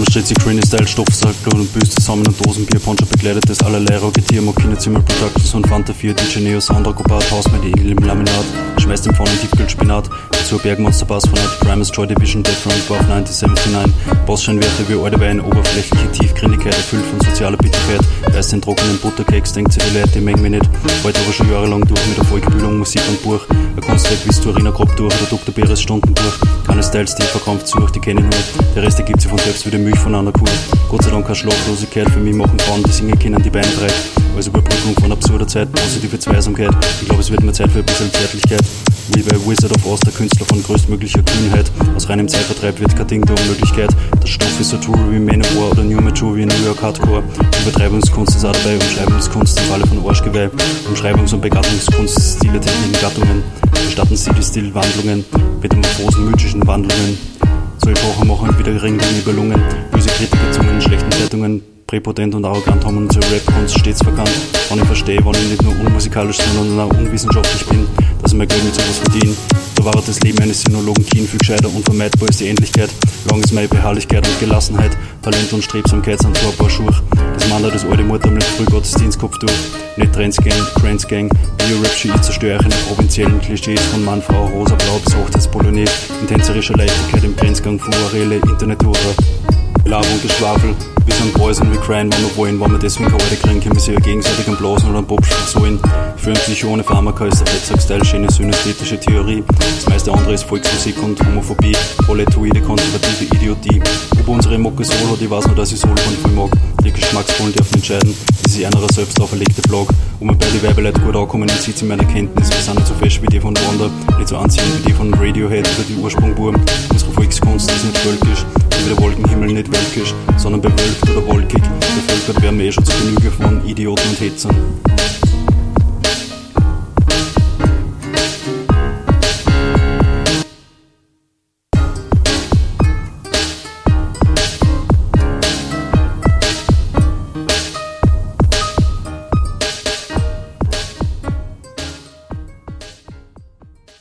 Vorne steht sie Granny Style, Stoffsackel und Büst zusammen und Dosenbier, Poncho begleitet das allerlei Rocketier, Mokine Zimmer Productions und Fanta 4, DJ Neo, Soundrock, Obat, Haus mit Engel im Laminat, schmeißt im Pfannen Tiefkühlspinat, dazu Bergmonster Bass von Primus, Joy Division, Death Run, Above 1979, Bossscheinwerte wie alte Wein, oberflächliche Tiefgründigkeit, erfüllt von sozialer Bitterkeit, beißt den trockenen Butterkeks, denkt sich die Leute, die mengen mich nicht, heute aber schon jahrelang durch mit Erfolgbildung, Musik und Buch, ein Kunstwerk wie Storina grob durch, oder Dr. Beres Stundenbuch, keine Styles, die verkrampft sucht, die kenne ich nur, der Rest ergibt sich von selbst wie die Milch von einer Kuh, Gott sei Dank keine Schlaflosigkeit, für mich machen Frauen, die singen können, die Beine breit, als Überbrückung von absurder Zeit, positive Zweisamkeit, ich glaube es wird mir Zeit für ein bisschen Zärtlichkeit, wie bei Wizard of Oz, der Künstler von größtmöglicher Kühnheit, aus reinem Zeitvertreib wird kein Ding der Unmöglichkeit, der Stoff ist so true wie Manowar oder New Mature wie New York Hardcore, Übertreibungskunst ist auch dabei, Umschreibungskunst im Falle von Arschgeweih, Umschreibungs- und Begattungskunst, Stile, Techniken, Gattungen, gestatten sie die Stilwandlungen, Metamorphosen, mythischen Wandlungen, so Epochen machen wieder Ring den Nibelungen, böse Kritiker Zungen in schlechten Zeitungen, präpotent und arrogant haben unsere Rap-Kunst stets verkannt, wann ich verstehe, wann ich nicht nur unmusikalisch, sondern auch unwissenschaftlich bin, dass ich mein Geld mit sowas verdiene. Da war das Leben eines Sinologen Kien viel gescheiter, unvermeidbar ist die Endlichkeit, lang ist meine Beharrlichkeit und Gelassenheit, Talent und Strebsamkeit sind zwar ein paar Schurch, das Mann das alte Mord am Frühgottesdienstkopf durch, nicht Trends Gang, Bio-Rap-Ski, ich zerstöre in den provinziellen Klischees von Mann, Frau, Rosa, Blau bis Hochzeitspolonaise, in tänzerischer Leichtigkeit im Grenzgang von Orele, Internetura, Laber und Geschwafel, wir sind Boys und wir cryen, wenn wir wollen, wenn wir deswegen keine Alte kriegen, können wir sich ja gegenseitig am Blasen oder am Popschlag sollen. Für einen Psycho ohne Pharmaka ist der Fettsack-Style schöne synästhetische Theorie. Das meiste andere ist Volksmusik und Homophobie, proletoide, konservative Idiotie. Ob unsere Mucke Solo, die weiß nur, dass ich Solo von viel mag. Die Geschmacksvollen dürfen entscheiden, das ist einer selbst auferlegte Blog. Wo wir bei die Weibeleute gut ankommen, dann sieht sie meine Kenntnis. Wir sind nicht so fest wie die von Wanda, nicht so anziehend wie die von Radiohead oder die Ursprungburm. Unsere Volkskunst ist nicht völkisch, wie der Wolkenhimmel nicht wölkisch, sondern bewölkt oder wolkig. Bevölkert werden wir schon zu Genüge von Idioten und Hetzern.